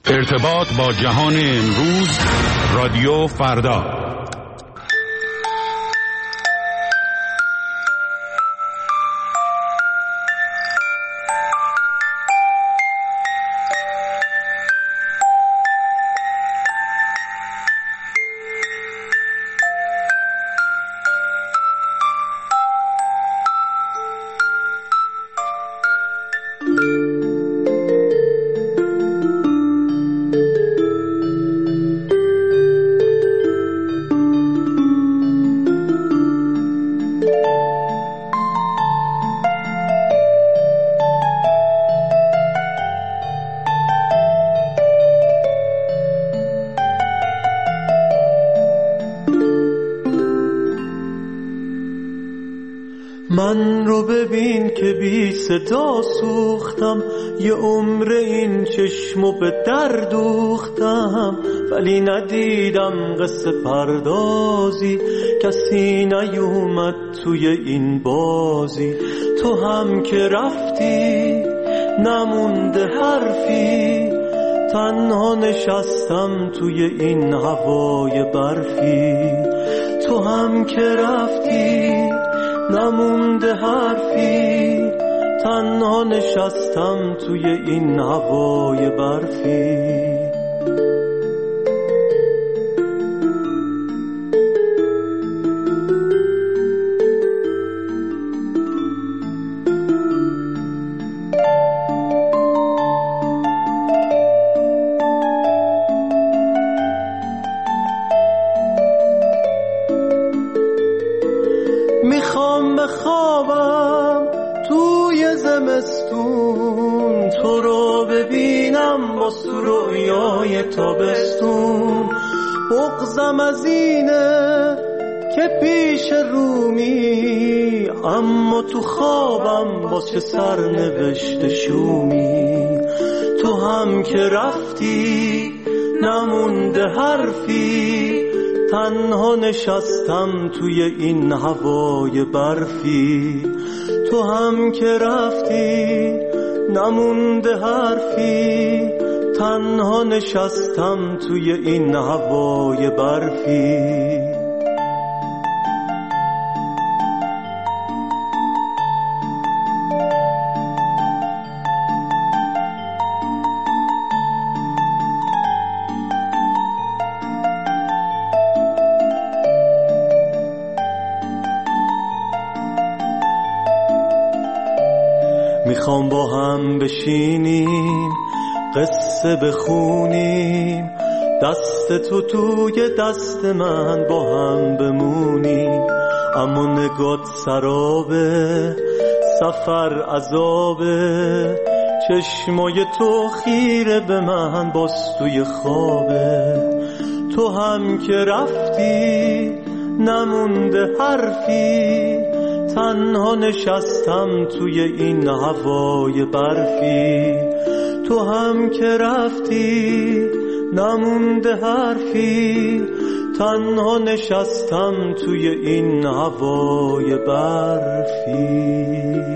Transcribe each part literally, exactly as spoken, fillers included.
ارتباط با جهان امروز، رادیو فردا. من رو ببین که بی صدا سوختم، یه عمر این چشمو به در دوختم، ولی ندیدم قصه پردازی، کسی نیومد توی این بازی. تو هم که رفتی نمونده حرفی، تنها نشستم توی این هوای برفی. تو هم که رفتی نمونده حرفی، تنها نشستم توی این هوای برفی. میخوام بخوابم توی زمستون، تو رو ببینم با رویای تابستون. بغضم از اینه که پیش رومی، اما تو خوابم واسه سرنوشت شومی. تو هم که رفتی نمونده حرفی، تنها نشستم توی این هوای برفی. تو هم که رفتی نمونده حرفی، تنها نشستم توی این هوای برفی. میخوام با هم بشینیم قصه بخونیم، دست تو توی دست من با هم بمونیم. اما نگات سرابه، سفر عذابه، چشمای تو خیره به من باز توی خوابه. تو هم که رفتی نمونده حرفی، تنها نشستم توی این هوای برفی. تو هم که رفتی نمونده حرفی، تنها نشستم توی این هوای برفی.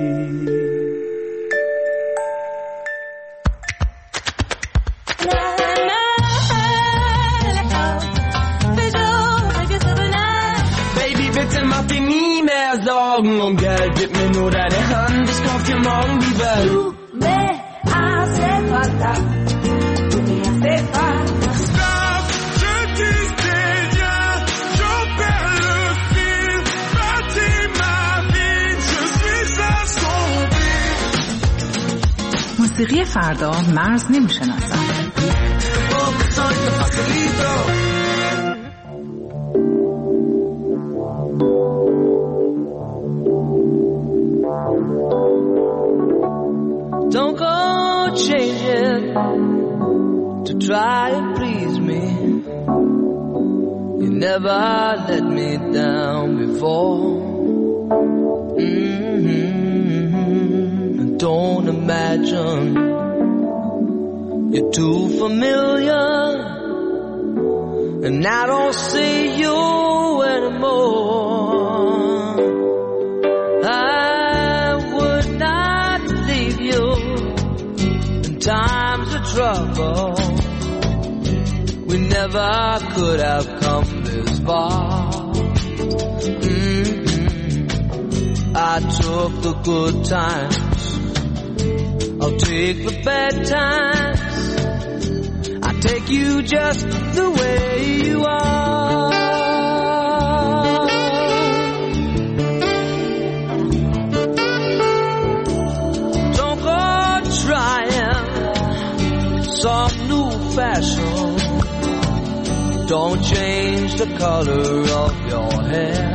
Sorgen um Geld, gib mir nur deine Hand, ich kauf dir morgen die Welt. Tu me hace falta, tu me hace falta. Stop, je disais bien, j'en perds le fil. Bâtis ma vie, je suis assombri. موسیقی فردا مرز نمی‌شناسد. Don't go changing to try and please me. You never let me down before. Mm-hmm. Don't imagine you're too familiar, and I don't see you anymore. I would not leave you in times of trouble. we never could have come this far. Mm-hmm. I took the good times, I'll take the bad times. I take you just the way you are. Don't go trying some new fashion. Don't change the color of your hair.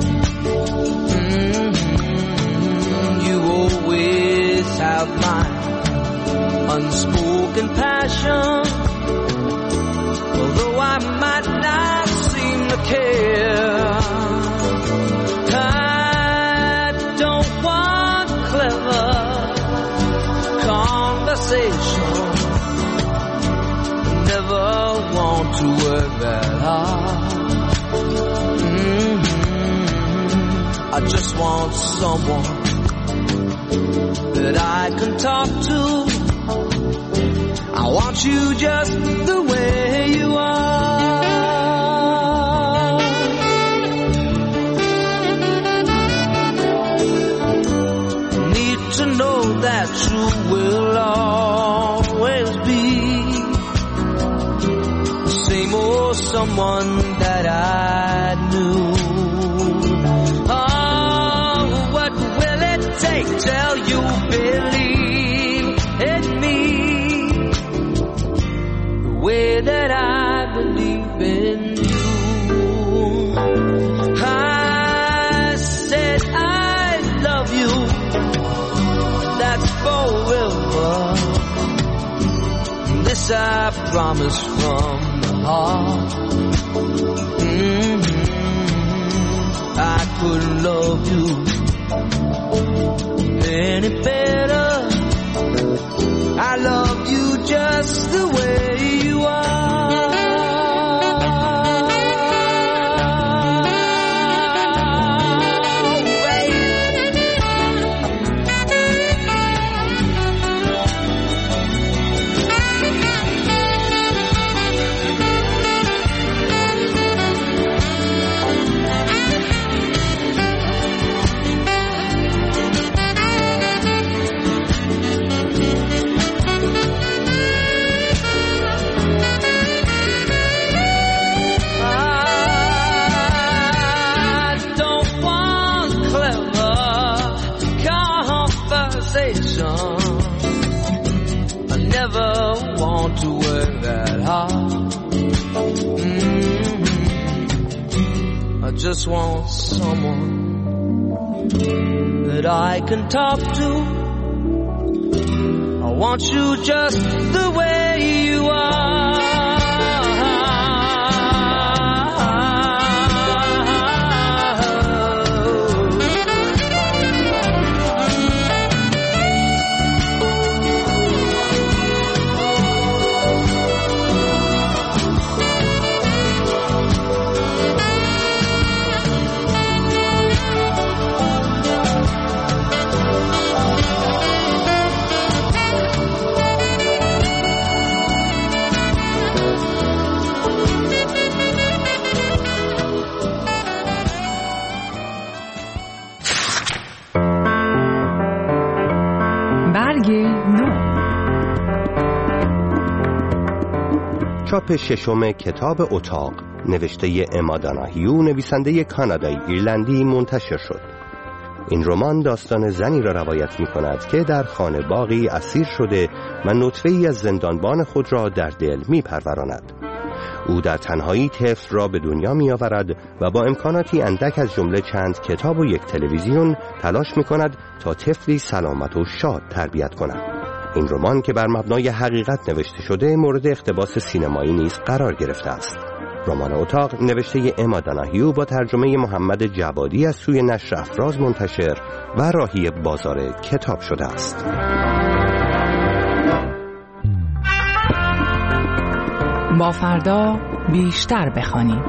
Mm-hmm. You always have my unspoken passion. Although I might not seem to care, I don't want clever conversation. Never want to work that hard. Mm-hmm. I just want someone that I can talk to. I want you just the way you are. Need to know that you will always be the same old someone that I knew. Oh, what will it take till you believe in me? Way that I believe in you. I said I love you, that's forever. This I promise from the heart. Mm-hmm. I couldn't love you any better. I love you just the way you are. I never want to work that hard. Mm-hmm. I just want someone that I can talk to. I want you just the way you are. چاپ ششم کتاب اتاق نوشته اما داناهیو، نویسنده کانادایی ایرلندی، منتشر شد. این رمان داستان زنی را روایت می کند که در خانه باغی اسیر شده و نطفه‌ای از زندانبان خود را در دل می پروراند. او در تنهایی طفل را به دنیا می آورد و با امکاناتی اندک از جمله چند کتاب و یک تلویزیون تلاش می کند تا طفلی سلامت و شاد تربیت کند. این رمان که بر مبنای حقیقت نوشته شده مورد اقتباس سینمایی نیز قرار گرفته است. رمان اتاق نوشته اما داناهیو با ترجمه محمد جوادی از سوی نشر افراز منتشر و راهی بازار کتاب شده است. با فردا بیشتر بخوانیم.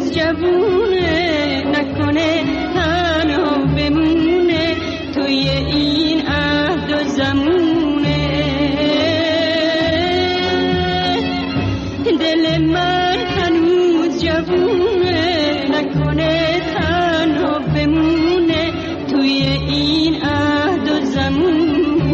هنوز جوونه، نکنه تنها بمونه توی این عهد و زمونه. دل من هنوز جوونه، نکنه تنها بمونه توی این عهد و زمونه.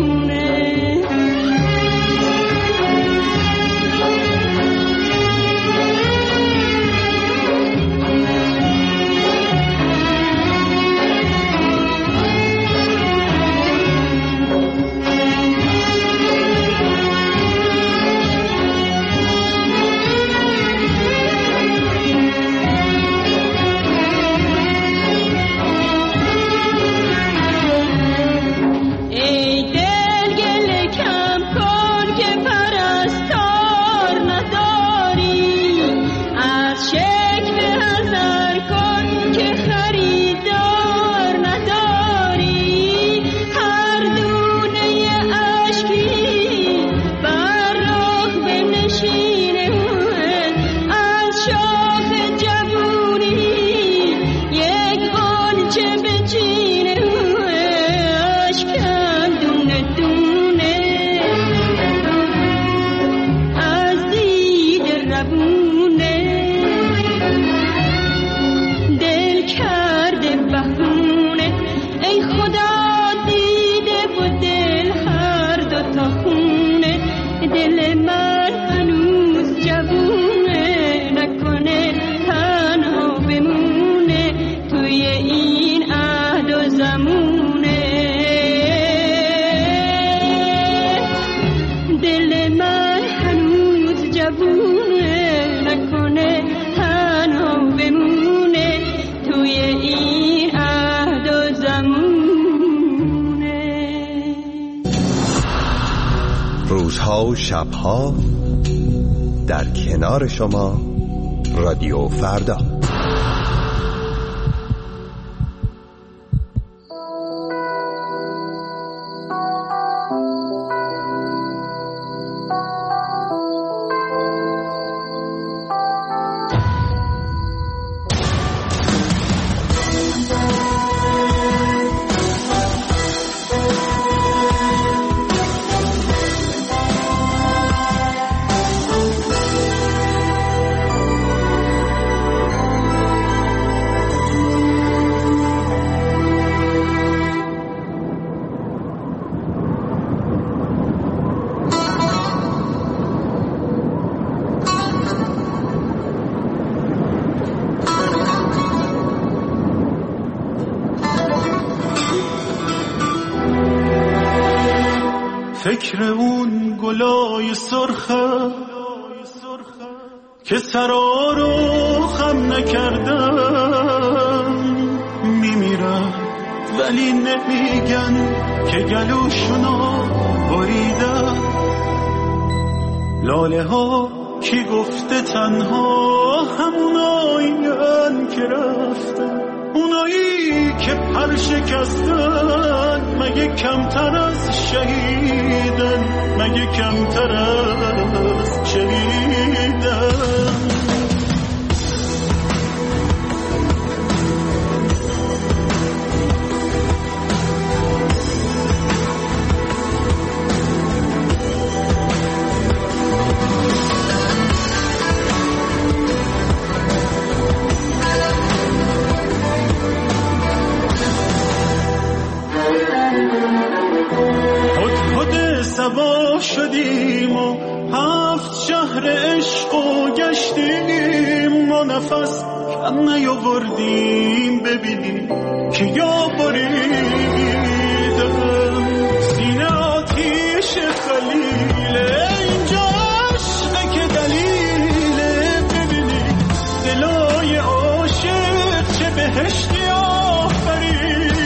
روزها و شبها در کنار شما رادیو فردا. فکر اون گلای سرخه که سرا رو خم نکردن میمیرن ولی نمیگن که گلوشونو بریدن. لاله ها کی گفته تنها همونایین که رفتن، اونایی که پر شکستن مگه کمتر از شهیدن، مگه کمتر از شهیدن. سبا شدیم و هفت شهر عشق و گشتیم و نفس کم نیاوردیم ببینیم که یا بریدم. سینه آتیش خلیله اینجا عشقه که دلیله، ببینیم دلای عاشق چه بهشتی آفریدن.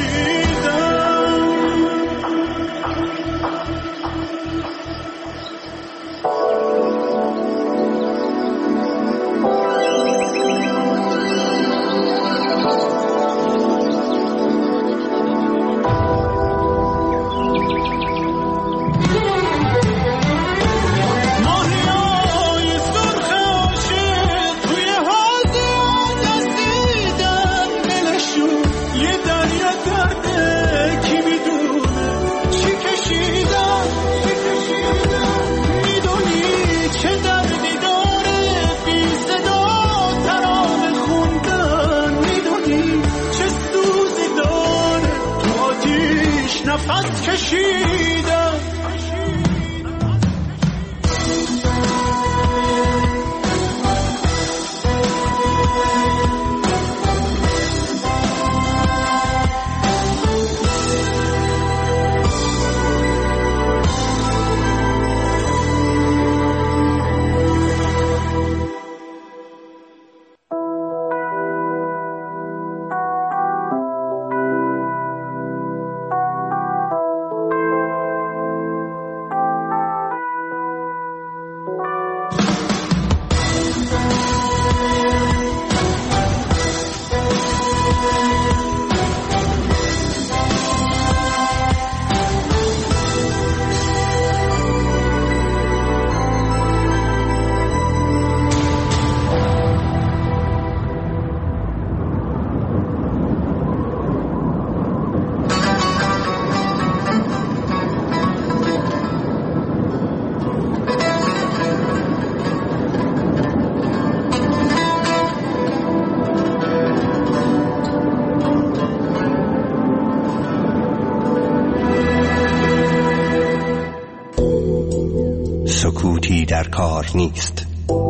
کار نیست.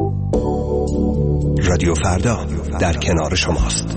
رادیو فردا در کنار شماست.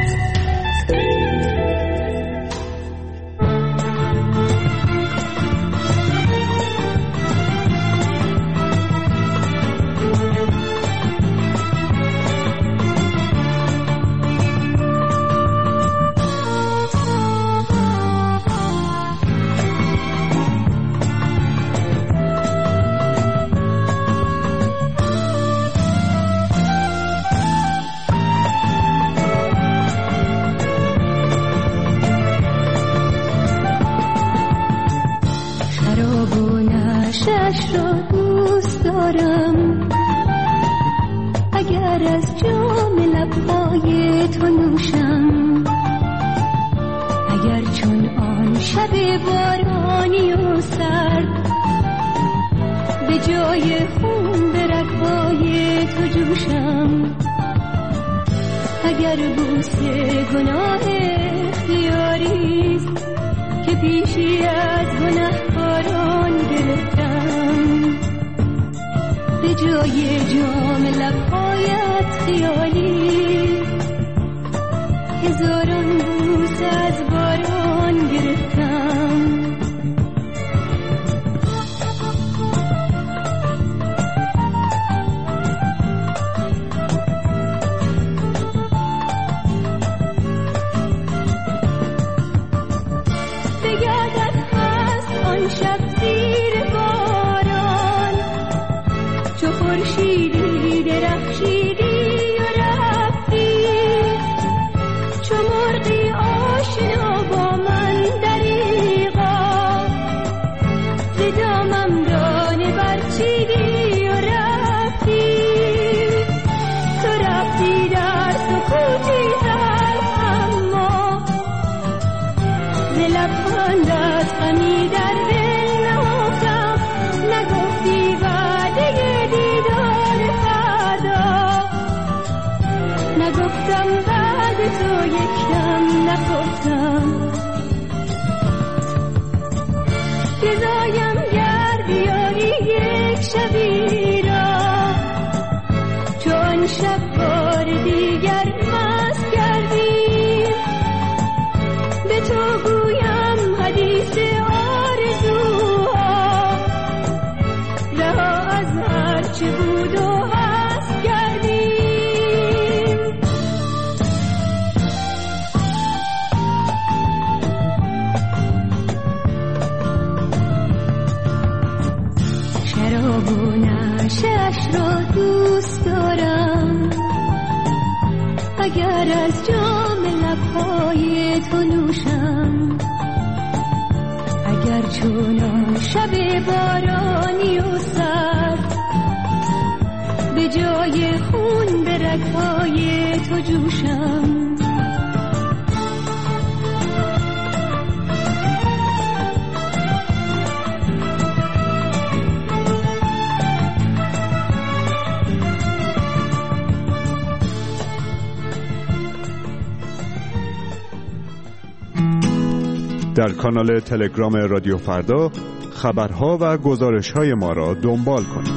در کانال تلگرام رادیو فردا خبرها و گزارش‌های ما را دنبال کنید.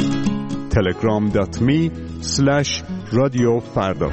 تلگرام دات می اسلش رادیو فردا.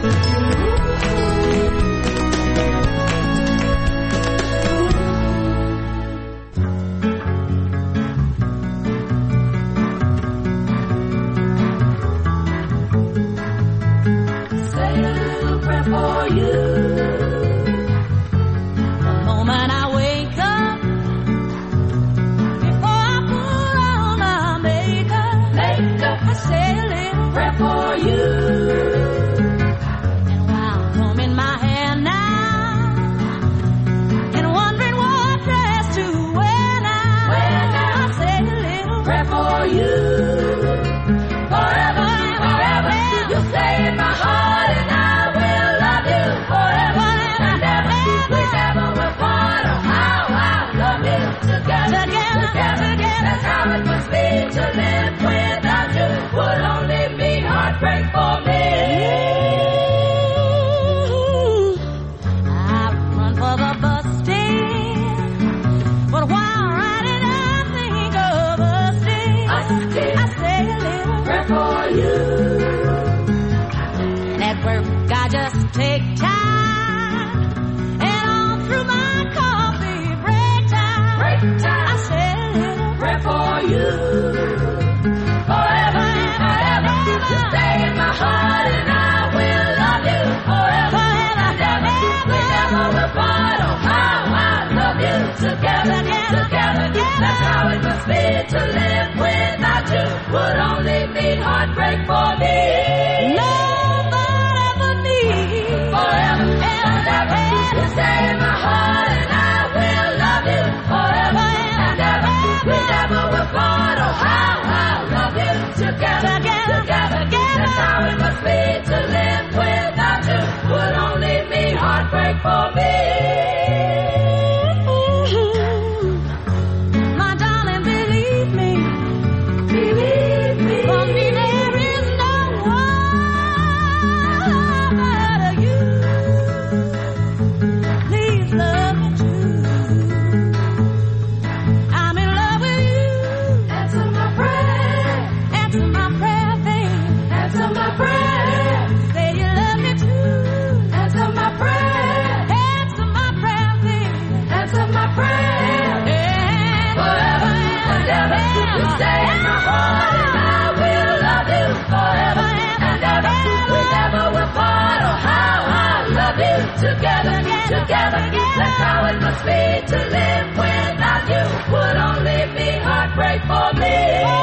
I stay a little I just take time and all through my coffee break time, break time. I say a little prayer for you. Forever and forever, you stay in my heart and I will love you forever and ever. We never will part. Oh, how I love you together, together. That's how it must be to live without you. Would only mean heartbreak for me. Nobody ever me. Forever and ever, you stay in my heart and I will love you forever and ever. We never will part. Oh, how I love you together, together. That's how it must be to live without you. Would only mean heartbreak for me. My darling, believe me, believe me. For me there is no one but you. Please love me too. I'm in love with you. Answer my prayer, answer my prayer, babe. Answer my prayer. Say you love me too. Answer my prayer, answer my prayer, babe. Answer my prayer. Forever and ever, you stay in my heart and I will love you forever and ever. We never will part. Oh, how I love you together, together. That's how it must be to live without you. Would only be heartbreak for me.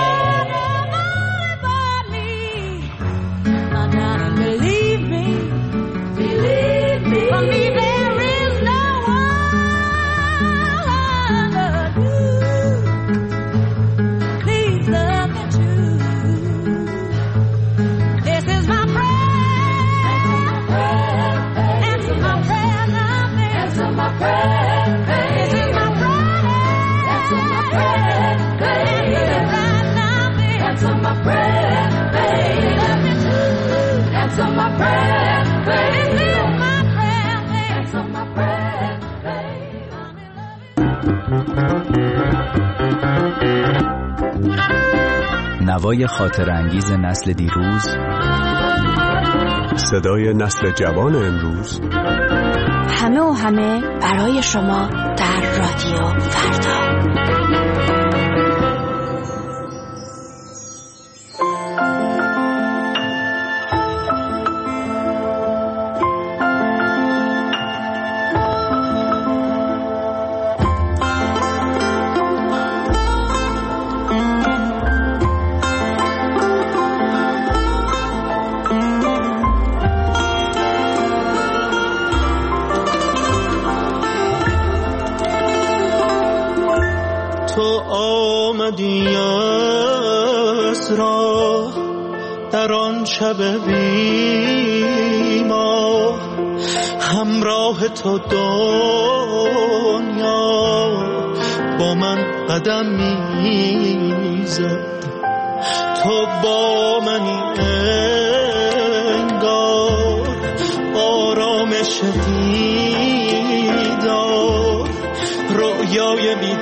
My darling, believe me, believe me. For me there is no one but you. Please love me too. This is my prayer. Answer my prayer now, baby. Answer my prayer. This is my prayer. Answer my prayer. Answer it right now, baby. Answer my prayer, baby. Love me too. Answer my prayer, baby. This is my prayer, baby. Answer my prayer, baby. I'm in love. نوای خاطر انگیز نسل دیروز، صدای نسل جوان امروز، همه و همه برای شما در رادیو فردا. تو آمدی از راه در آن شب بیمار، همراه تو دنیا با من قدم میزد. تو با منی انگار آرامش دیدار، رویای بی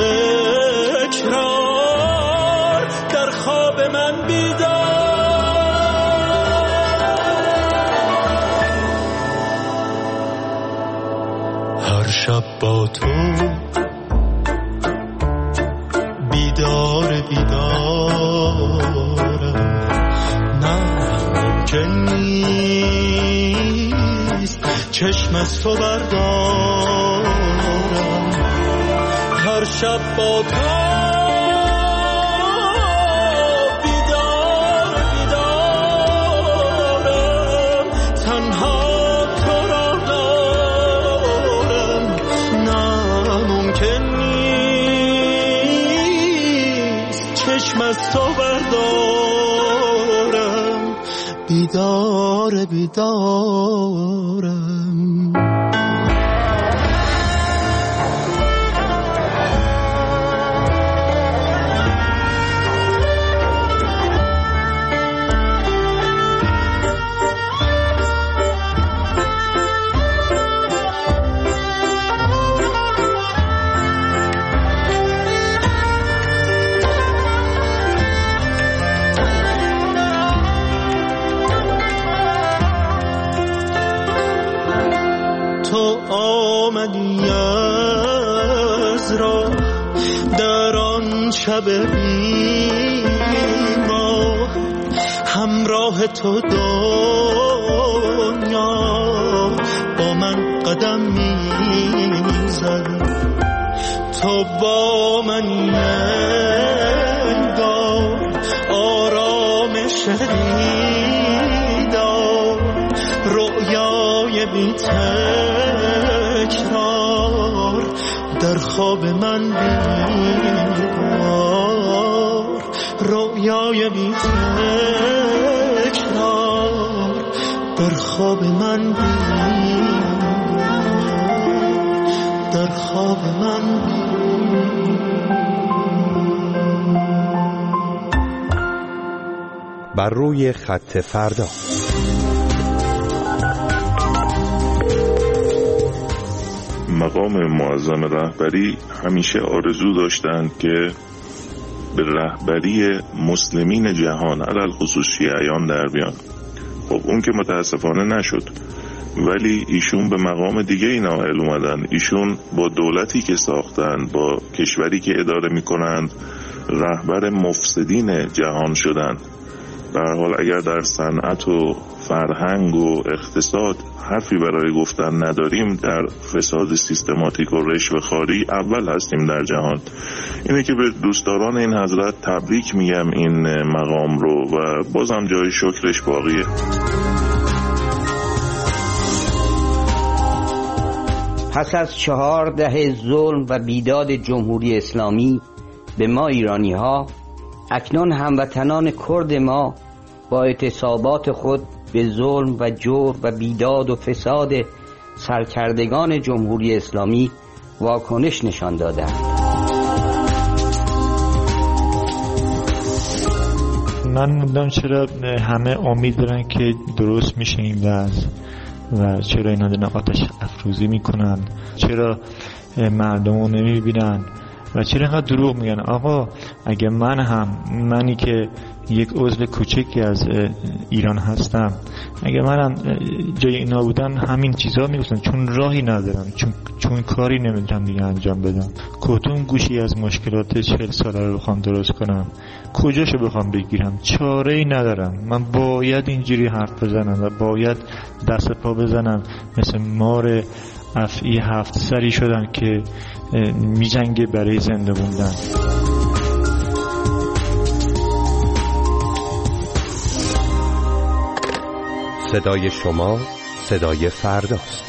تکرار در خواب من بیدار. هر شب با تو بیدار بیدارم، نه ممکن نیست چشم از تو بردارم. هر شب با تو بیدار بیدارم، تنها تو را دارم، نه ممکن نیست چشم از تو بردارم. بیدار بیدارم. تو آمدی از راه در آن شب بی‌ماه، همراه تو دنیا با من قدم میزد. تو با منی انگار آرامش دیدار، رؤیای بی تکرار در خواب من بیدار، رؤیای بی تکرار در خواب من بیدار، در خواب من بیدار. بر روی خط فردا. مقام معظم رهبری همیشه آرزو داشتند که به رهبری مسلمین جهان علل خصوص شیعیان در بیان. خب اون که متاسفانه نشد، ولی ایشون به مقام دیگه ای نائل اومدن. ایشون با دولتی که ساختن، با کشوری که اداره میکنند، رهبر مفسدین جهان شدند. به هر حال اگر در صنعت و فرهنگ و اقتصاد حرفی برای گفتن نداریم، در فساد سیستماتیک و رشوه‌خواری اول هستیم در جهان. اینه که به دوستداران این حضرت تبریک میگم این مقام رو و بازم جای شکرش باقیه. پس از چهار دهه ظلم و بیداد جمهوری اسلامی به ما ایرانی ها، اکنون هموطنان کرد ما با اعتصابات خود به ظلم و جور و بیداد و فساد سرکردگان جمهوری اسلامی واکنش نشان دادند. من نمیدونم چرا همه امید دارن که درست میشه این وضع و چرا اینا دارن آتش افروزی میکنن، چرا مردم رو نمیبینن و چرا اینقدر دروغ میگن. آقا اگه من هم منی که یک عضو کوچکی از ایران هستم، اگه منم جای اینا بودم همین چیزا میگفتم، چون راهی ندارم، چون چون کاری نمیتونم دیگه انجام بدم. کدوم گوشی از مشکلات چهل ساله رو بخوام درست کنم، کجاشو بخوام بگیرم، چاره ای ندارم. من باید اینجوری حرف بزنم و باید دست پا بزنم مثل مار افعی هفت سری شدن که میجنگه برای زنده موندن. صدای شما صدای فرداست.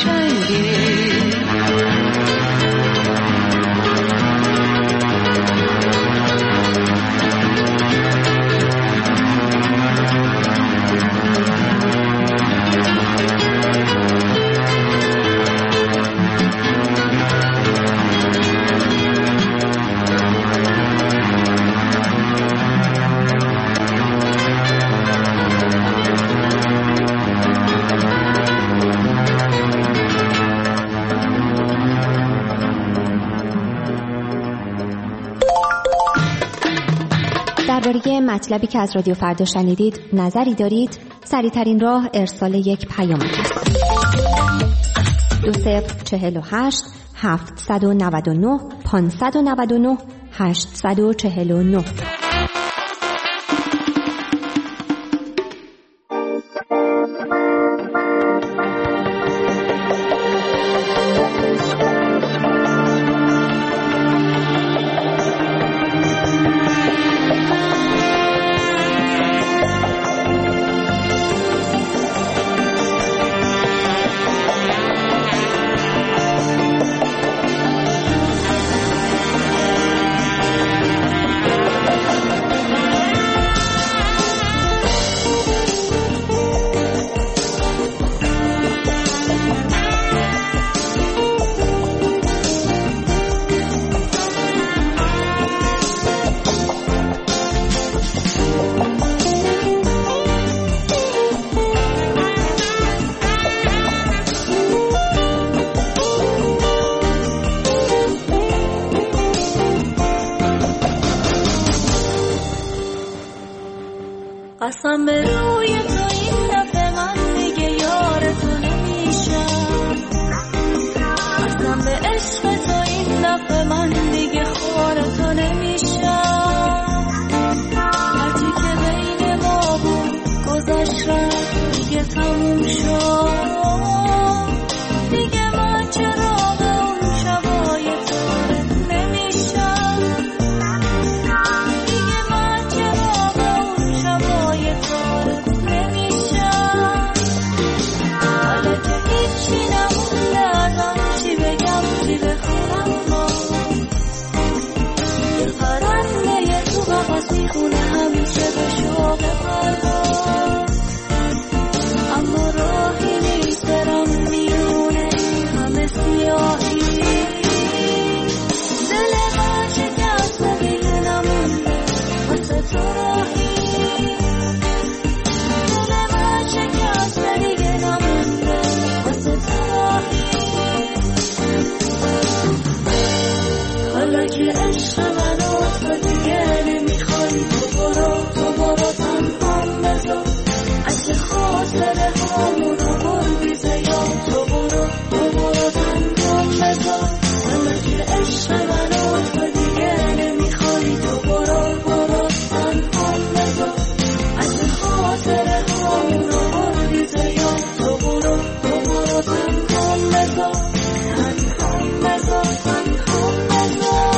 قشنگی درباره مطلبی که از رادیو فردا شنیدید نظری دارید؟ سریع‌ترین راه ارسال یک پیام است. دو صفر چهل و هشت هفتصد و نود و نه پانصد و نود و نه هشتصد و چهل و نه. قسم به روی تو این دفعه من دیگه یار تو نمیشم، قسم به عشق تو این دفعه من دیگه خوار تو نمیشم. هرچی که بین ما بود گذشت رفت دیگه تموم شد، دیگه من چرا به اون شبای تو نمیشم، دیگه من چرا به اون شبای حالا که هیچی نمونده ازم چی بگم چی بخونم، دل پرنده تو قفسی خونه همیشه به شوق پرواز، اما راهی نیست برم میونه همه سیاهی، دل من شکسته دیگه نمونده واسه تو راهی، حالا که عشق منو تو دیگه نمیخوای، تو برو تو برو تنهام بذار، اگه خاطره هامونو بردی زیاد، تو برو تو برو تنهام بذار، حالا که عشق منو تو دیگه نمیخوای، تو برو برو تنهام بذار، اگه خاطره هامونو بردی زیاد، تو برو تو برو تنهام بذار، تنهام بذار تنهام بذار.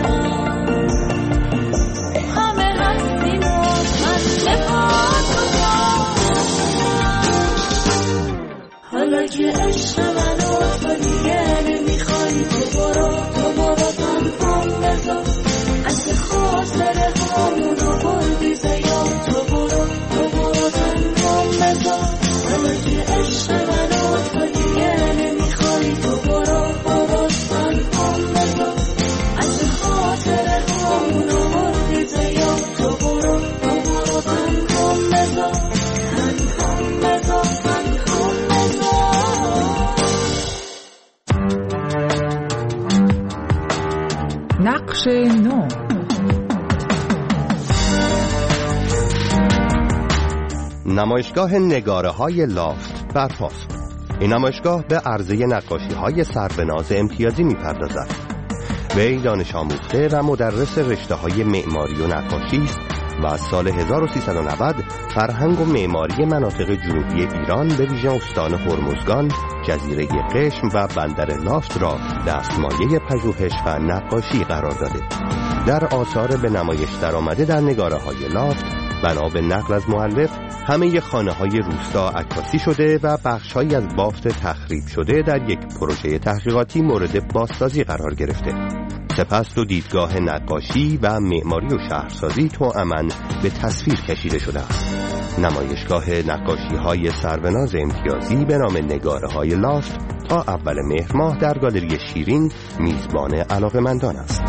Bye. بخش نو. نمایشگاه نگاره های لافت برپاست. این نمایشگاه به عرضه نقاشی های سربناز امتیازی می پردازد. وی دانش آموخته و مدرس رشته های معماری و نقاشی است و از سال هزار و سیصد و نود فرهنگ و معماری مناطق جنوبی ایران به ویژه استان هرمزگان، جزیره قشم و بندر لافت را دستمایه پژوهش و نقاشی قرار داده. در آثار به نمایش درآمده در نگاره های لافت بنا به نقل از مؤلف همه خانه های روستا عکاسی شده و بخش‌هایی از بافت تخریب شده در یک پروژه تحقیقاتی مورد بازسازی قرار گرفته. سپس دو دیدگاه نقاشی و معماری و شهرسازی توأماً به تصویر کشیده شده است. نمایشگاه نقاشی های سربناز امتیازی به نام نگاره های لافت تا اول مهر ماه در گالری شیرین میزبان علاقه‌مندان است.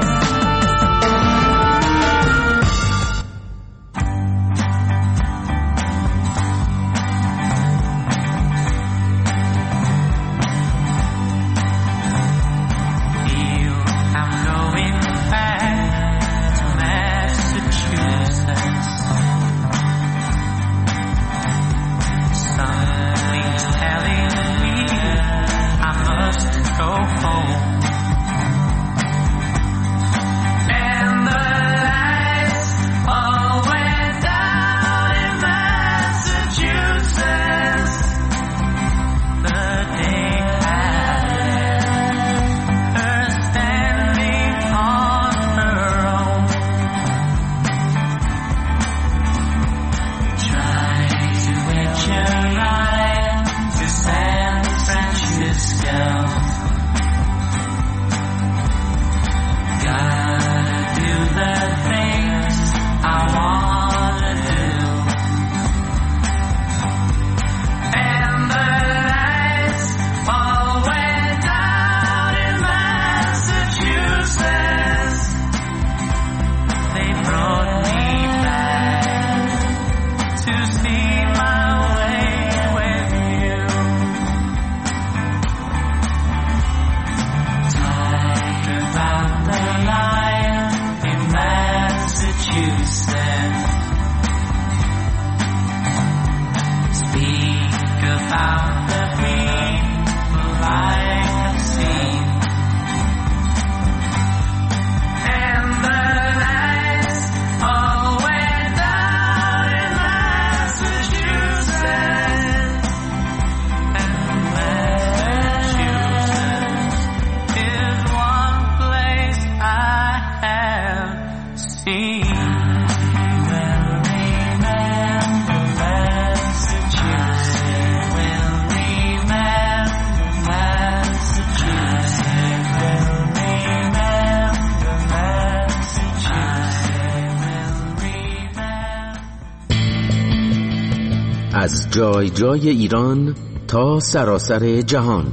از جای جای ایران تا سراسر جهان،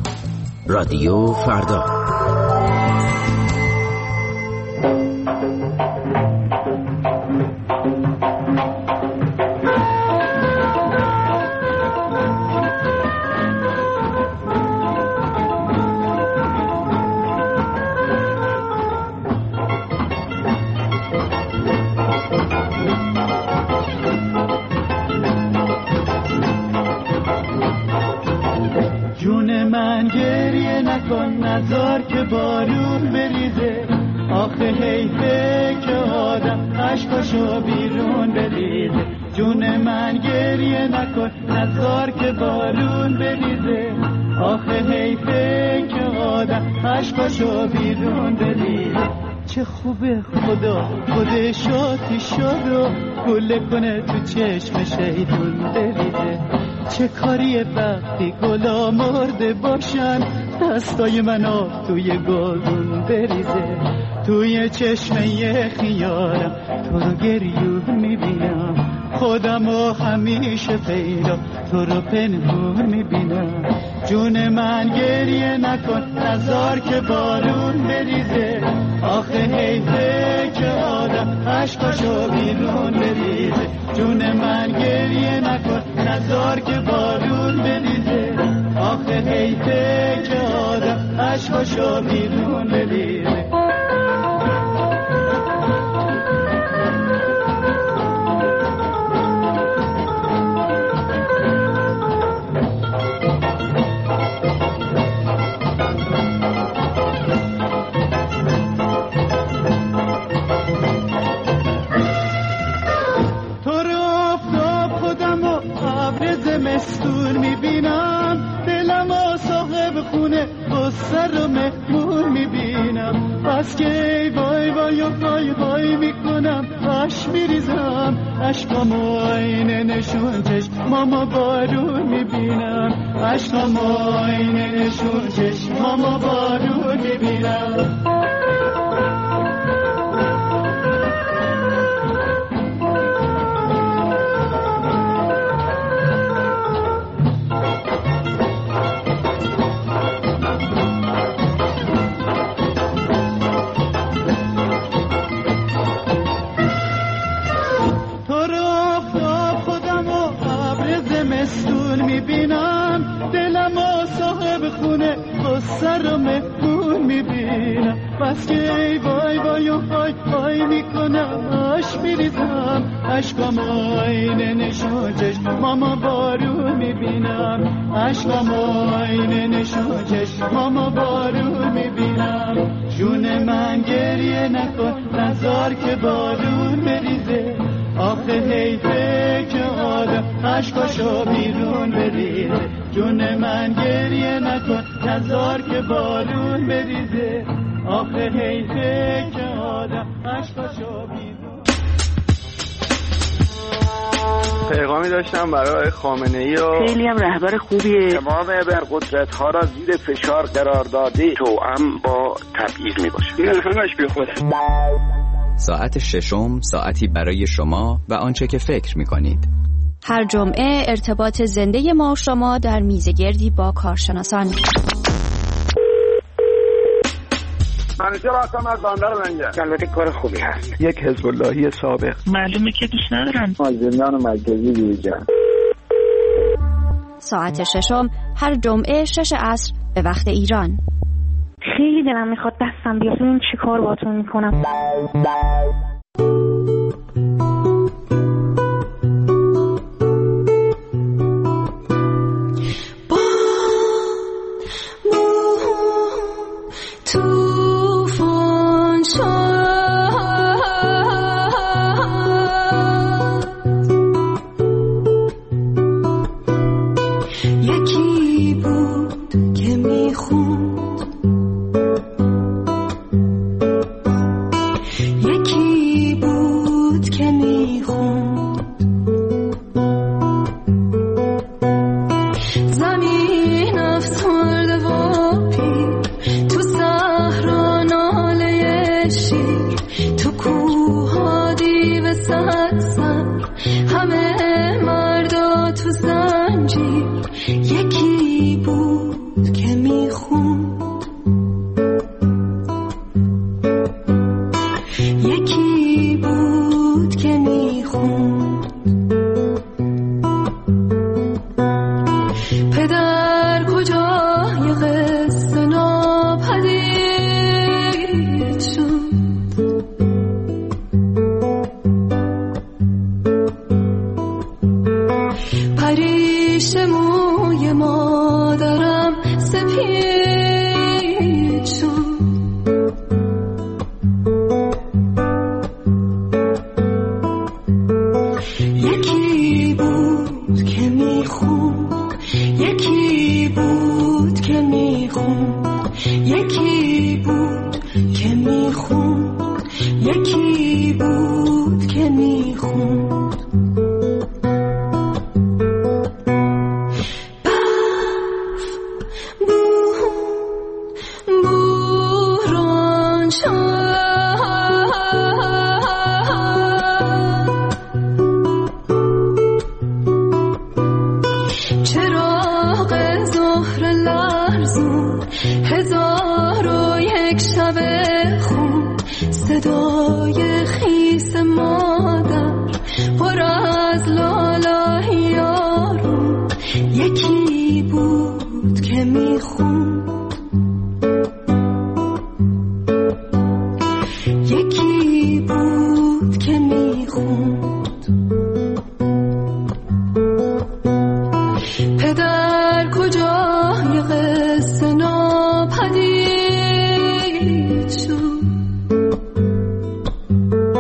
رادیو فردا. نزار که بارون بریزه، آخه حیفه که آدم عشقاشو بیرون بریزه. جون من گریه نکن، نزار که بارون بریزه، آخه حیفه که آدم عشقاشو بیرون بریزه. چه خوبه خدا خودشاتی شد و گله کنه تو چشم شیطون بریزه. چه کاریه وقتی گلا مرده باشن، دستای من آب توی گلدون بریزه. توی چشمه خیارم تو رو گریون میبینم، خودم رو همیشه پیدا تو رو پنهون میبینم. جون من گریه نکن، نزار که بارون بریزه، آخه حیفه که آدم عشقاشو بیرون بریزه. جون من گریه نکن، نزار که بارون بریزه، آخه حیفه که آدم عشقاشو بیرون بریزه. زمستون میبینم، دلم و صاحب خونه قصه رو مهمون میبینم. بس که ای وای وای و وای وای میکنم، اش میریزم عشقم و آینه نشون چشمام بارون میبینم. عشقم و آینه نشون چشمام بارون میبینم. میبینم، دلم و صاحب خونه قصه رو مهمون میبینم. بس که ای وای وای و وای وای میکنم، اش میریزم عشقم آینه نشون چشمام بارون میبینم. عشقم آینه نشون چشمام بارون میبینم. جون من گریه نکن، نزار که بارون بریزه. آخه حیفه که آدم عشقاشو بیرون بریزه. جون من گریه نکن، نزار که بارون بریزه. آخه حیفه که آدم عشقاشو بیرون. پیغامی داشتم برای خامنه‌ای و خیلی هم رهبر خوبیه. تمام ابرقدرت ها را زیر فشار قرار داده، توأم با تبعیض میباشه. این همش بی خوده. ساعت ششم، ساعتی برای شما و آنچه که فکر می‌کنید. هر جمعه ارتباط زنده ما و شما در میزگردی با کارشناسان. منیجر هستم از بندر منجر. البته کار خوبی هست. یک حزب اللهی سابق. معلومه که دوست ندارن. از زندان مرکزی بیرون. ساعت ششم هر جمعه شش عصر به وقت ایران. خیلی دلم میخواد دستم بیاد، ببین چی کار باهاتون میکنم.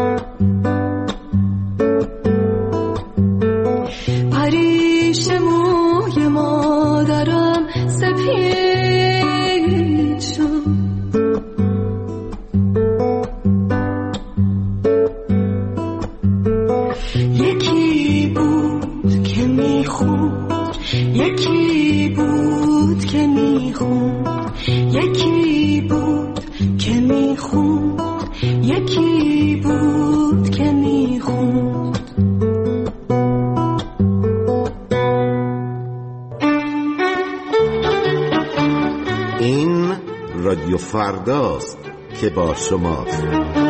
پریش مو مادرم سپید شد. یکی بود که میخوند، یکی بود که میخوند، یکی بود که میخوند، یکی بود که میخوند. این رادیو فرداست که با شماست.